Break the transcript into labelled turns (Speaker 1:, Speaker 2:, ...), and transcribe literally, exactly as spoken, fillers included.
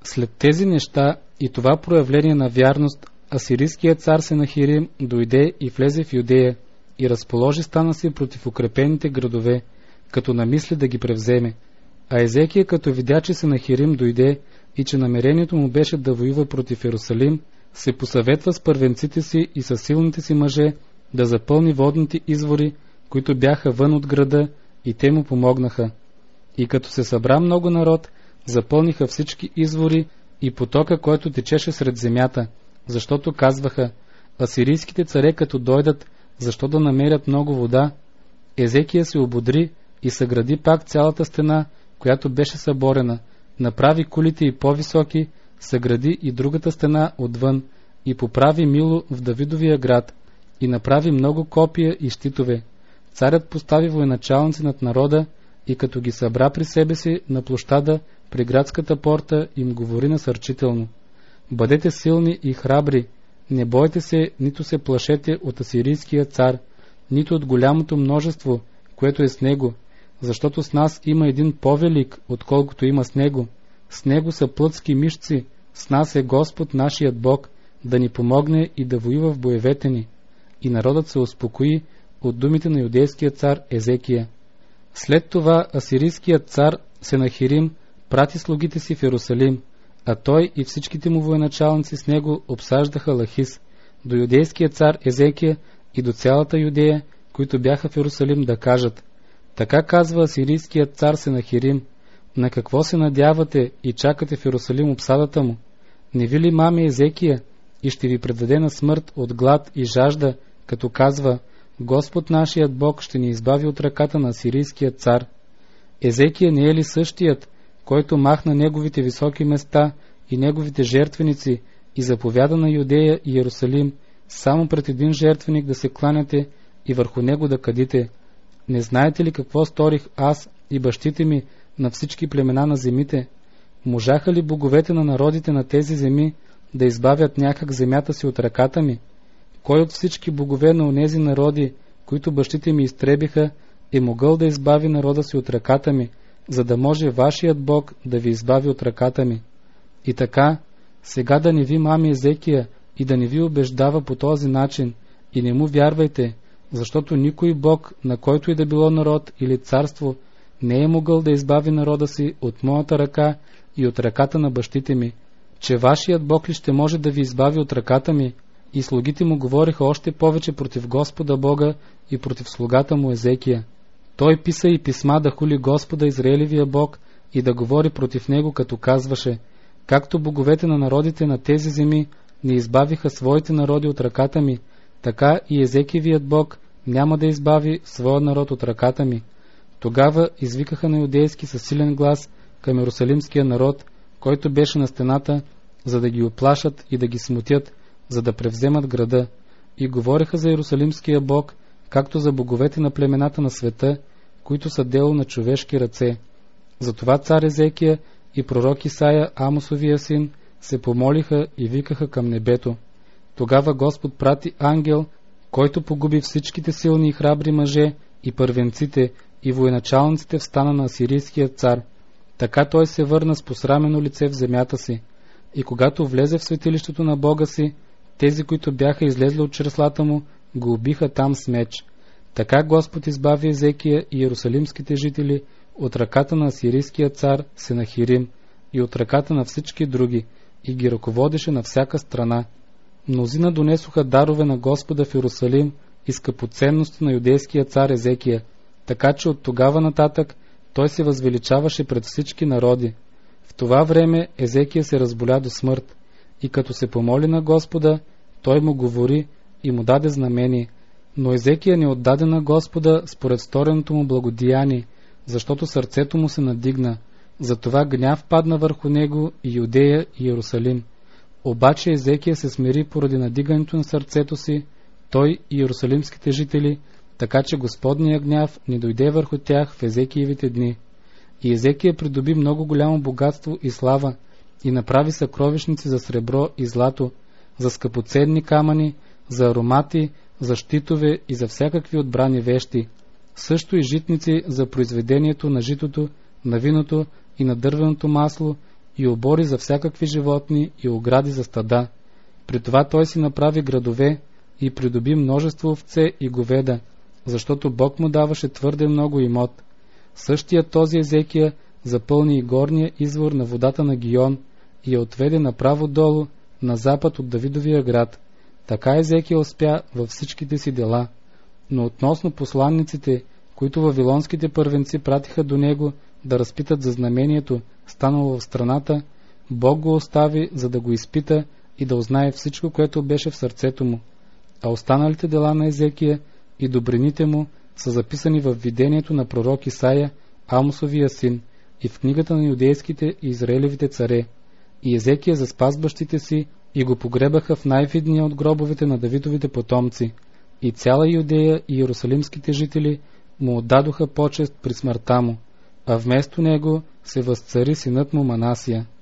Speaker 1: След тези неща и това проявление на вярност, асирийският цар Сенахирим дойде и влезе в Юдея и разположи стана си против укрепените градове, като намисли да ги превземе. А Езекия, като видя, че Сенахирим дойде и че намерението му беше да воюва против Йерусалим, се посъветва с първенците си и със силните си мъже да запълни водните извори, които бяха вън от града, и те му помогнаха. И като се събра много народ, запълниха всички извори и потока, който течеше сред земята, защото казваха: асирийските царе като дойдат, защо да намерят много вода? Езекия се ободри и съгради пак цялата стена, която беше съборена, направи кулите и по-високи, съгради и другата стена отвън, и поправи Мило в Давидовия град, и направи много копия и щитове. Царят постави военачалници над народа, и като ги събра при себе си на площада при градската порта, им говори насърчително: бъдете силни и храбри, не бойте се, нито се плашете от асирийския цар, нито от голямото множество, което е с него, защото с нас има един по-велик, отколкото има с него. С него са плътски мишци, с нас е Господ нашият Бог, да ни помогне и да воюва в боевете ни. И народът се успокои от думите на юдейския цар Езекия. След това асирийският цар Сенахирим прати слугите си в Йерусалим, а той и всичките му военачалници с него обсаждаха Лахис, до юдейския цар Езекия и до цялата Юдея, които бяха в Йерусалим, да кажат: така казва асирийският цар Сенахирим: на какво се надявате и чакате в Йерусалим обсадата му? Не ви ли мами Езекия и ще ви предаде на смърт от глад и жажда, като казва: Господ нашият Бог ще ни избави от ръката на асирийският цар? Езекия не е ли същият, който махна неговите високи места и неговите жертвеници и заповяда на Юдея и Йерусалим само пред един жертвеник да се кланяте и върху него да кадите? Не знаете ли какво сторих аз и бащите ми на всички племена на земите? Можаха ли боговете на народите на тези земи да избавят някак земята си от ръката ми? Кой от всички богове на онези народи, които бащите ми изтребиха, е могъл да избави народа си от ръката ми, за да може вашият Бог да ви избави от ръката ми? И така, сега да не ви мами Езекия и да не ви убеждава по този начин, и не му вярвайте, защото никой Бог, на който и да било народ или царство, не е могъл да избави народа си от моята ръка и от ръката на бащите ми. Че вашият Бог ли ще може да ви избави от ръката ми? И слугите му говориха още повече против Господа Бога и против слугата му Езекия. Той писа и писма да хули Господа Израелевия Бог и да говори против него, като казваше: както боговете на народите на тези земи не избавиха своите народи от ръката ми, така и Езекиевият Бог няма да избави своя народ от ръката ми. Тогава извикаха на юдейски със силен глас към Йерусалимския народ, който беше на стената, за да ги оплашат и да ги смутят, за да превземат града, и говореха за Йерусалимския Бог, както за боговете на племената на света, които са дело на човешки ръце. Затова цар Езекия и пророк Исаия, Амосовия син, се помолиха и викаха към небето. Тогава Господ прати ангел, който погуби всичките силни и храбри мъже и първенците и военачалниците в стана на асирийския цар. Така той се върна с посрамено лице в земята си. И когато влезе в светилището на Бога си, тези, които бяха излезли от чреслата му, го убиха там с меч. Така Господ избави Езекия и иерусалимските жители от ръката на асирийския цар Сенахирим и от ръката на всички други, и ги ръководеше на всяка страна. Мнозина донесоха дарове на Господа в Йерусалим и скъпоценности на юдейския цар Езекия, така че от тогава нататък той се възвеличаваше пред всички народи. В това време Езекия се разболя до смърт, и като се помоли на Господа, той му говори и му даде знамение. Но Езекия не отдаде на Господа според стореното му благодеяние, защото сърцето му се надигна. Затова гняв падна върху него и Юдея и Йерусалим. Обаче Езекия се смири поради надигането на сърцето си, той и иерусалимските жители, така че Господния гняв не дойде върху тях в Езекиевите дни. И Езекия придоби много голямо богатство и слава, и направи съкровищници за сребро и злато, за скъпоценни камъни, за аромати, за щитове и за всякакви отбрани вещи, също и житници за произведението на житото, на виното и на дървеното масло, и обори за всякакви животни и огради за стада. При това той си направи градове и придоби множество овце и говеда, защото Бог му даваше твърде много имот. Същия този Езекия запълни и горния извор на водата на Гион и я отведе направо долу, на запад от Давидовия град. Така Езекия успя във всичките си дела. Но относно посланниците, които вавилонските първенци пратиха до него да разпитат за знамението, станало в страната, Бог го остави, за да го изпита и да узнае всичко, което беше в сърцето му. А останалите дела на Езекия и добрините му са записани в видението на пророк Исаия, Амосовия син, и в книгата на юдейските и израелевите царе. И Езекия заспа бащите си и го погребаха в най-видния от гробовете на Давидовите потомци. И цяла Юдея и иерусалимските жители му отдадоха почест при смъртта му, а вместо него се възцари синът му Манасия.